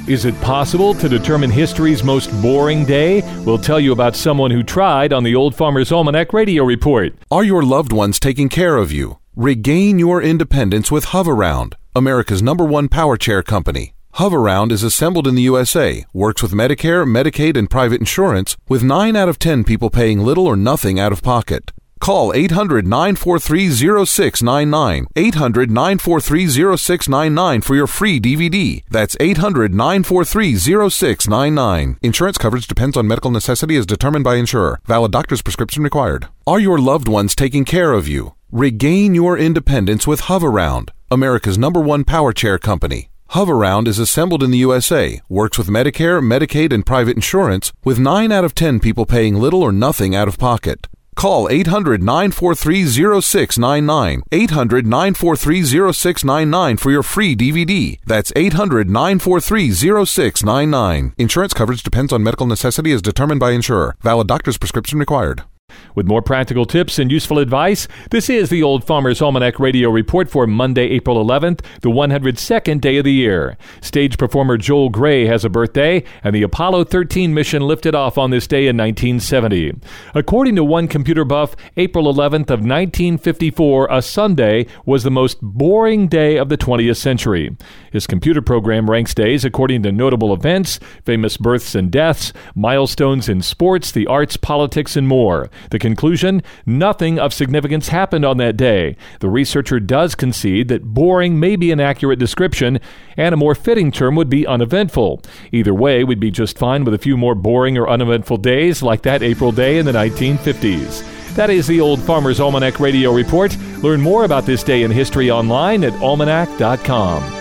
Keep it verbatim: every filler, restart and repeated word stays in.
Is it possible to determine history's most boring day? We'll tell you about someone who tried on the Old Farmer's Almanac Radio Report. Are your loved ones taking care of you? Regain your independence with Hoveround, America's number one power chair company. Hoveround is assembled in the U S A, works with Medicare, Medicaid, and private insurance, with nine out of ten people paying little or nothing out of pocket. Call eight hundred, nine four three, zero six nine nine, eight hundred, nine four three, zero six nine nine for your free D V D. That's eight hundred, nine four three, zero six nine nine. Insurance coverage depends on medical necessity as determined by insurer. Valid doctor's prescription required. Are your loved ones taking care of you? Regain your independence with Hoveround, America's number one power chair company. Hoveround is assembled in the U S A, works with Medicare, Medicaid, and private insurance, with nine out of ten people paying little or nothing out of pocket. Call eight hundred, nine four three, zero six nine nine, eight hundred, nine four three, zero six nine nine for your free D V D. That's eight hundred, nine four three, zero six nine nine. Insurance coverage depends on medical necessity as determined by insurer. Valid doctor's prescription required. With more practical tips and useful advice, this is the Old Farmer's Almanac Radio Report for Monday, April eleventh, the one hundred second day of the year. Stage performer Joel Grey has a birthday, and the Apollo thirteen mission lifted off on this day in nineteen seventy. According to one computer buff, April eleventh of nineteen fifty-four, a Sunday, was the most boring day of the twentieth century. His computer program ranks days according to notable events, famous births and deaths, milestones in sports, the arts, politics, and more. The conclusion? Nothing of significance happened on that day. The researcher does concede that boring may be an accurate description, and a more fitting term would be uneventful. Either way, we'd be just fine with a few more boring or uneventful days like that April day in the nineteen fifties. That is the Old Farmer's Almanac Radio Report. Learn more about this day in history online at almanac dot com.